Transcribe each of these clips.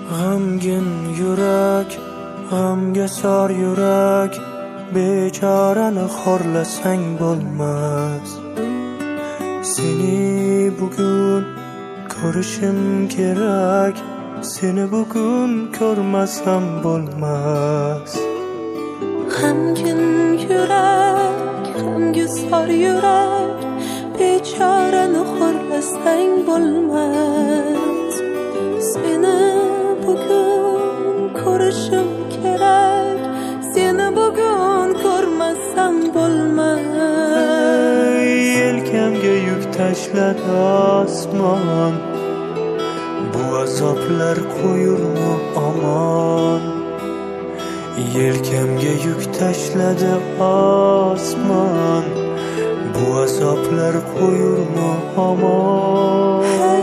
G'amgin yurak, g'amga sor yurak, bechorani xorlasang bo'lmas. Seni bugun ko'rishim kerak, seni bugun ko'rmasam bo'lmas. G'amgin yurak, g'amga sor yurak, bechorani xorlasang bo'lmas. Seni bugun ko'rishim kerak, seni bugun ko'rmasam bo'lmas. Yelkamga yuk tashladi osmon, bu azoblar qo'yurmi omon? Yelkamga yuk tashladi osmon, bu azoblar qo'yurmi omon?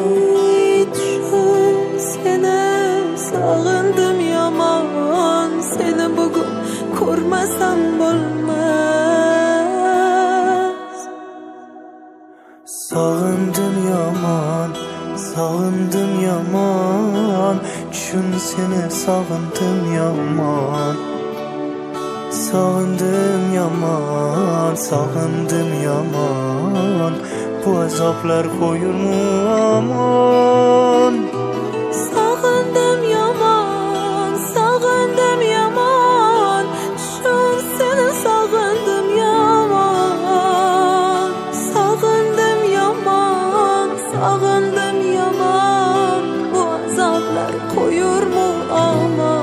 Sog'indim yomon, seni bugun ko'rmasam bo'lmas. Sog'indim yomon, sog'indim yomon, tushun seni sog'indim yomon. Sog'indim yomon, sog'indim yomon, bu azoblar qo'yurmi omon? Sog'indim yomon, sog'indim yomon, tushun seni sog'indim yomon. Sog'indim yomon, sog'indim yomon, bu azoblar qo'yurmi omon?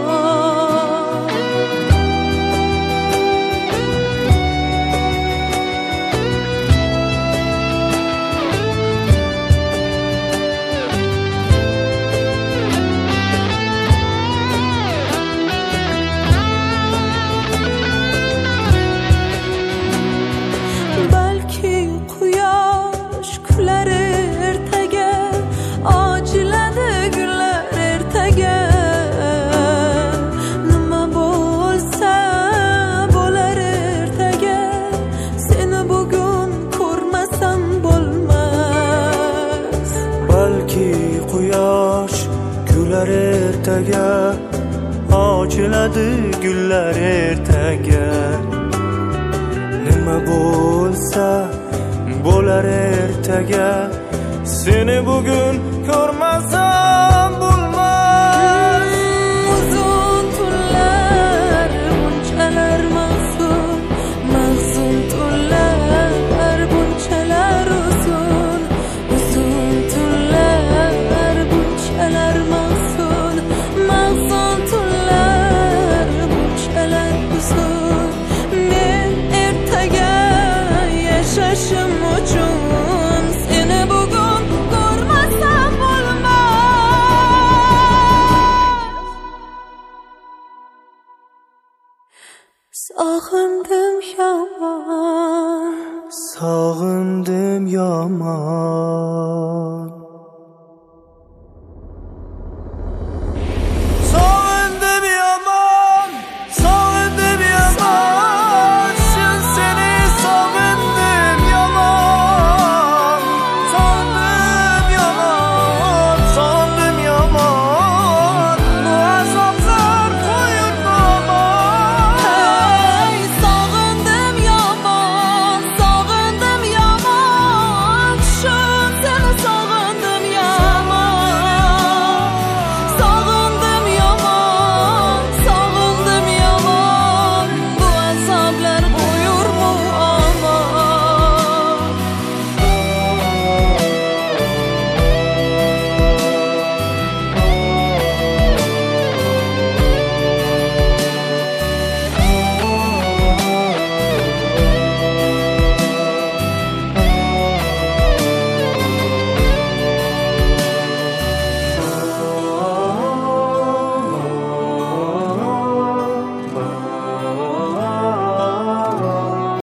Ertaga ochiladi gullar ertaga. Nima bo'lsa bo'lar ertaga, seni bugun ko'rmasam bo'lmas. Uzun tunlar bunchalar mahzun, mahzun tunlar bunchalar uzun. Uzun tunlar bunchalar mahzun, mahzun tunlar bunchalar uzun. Men ertaga yashashim uchun seni bugun ko'rmasam bo'lmas. Sog'indim yomon, sog'indim yomon.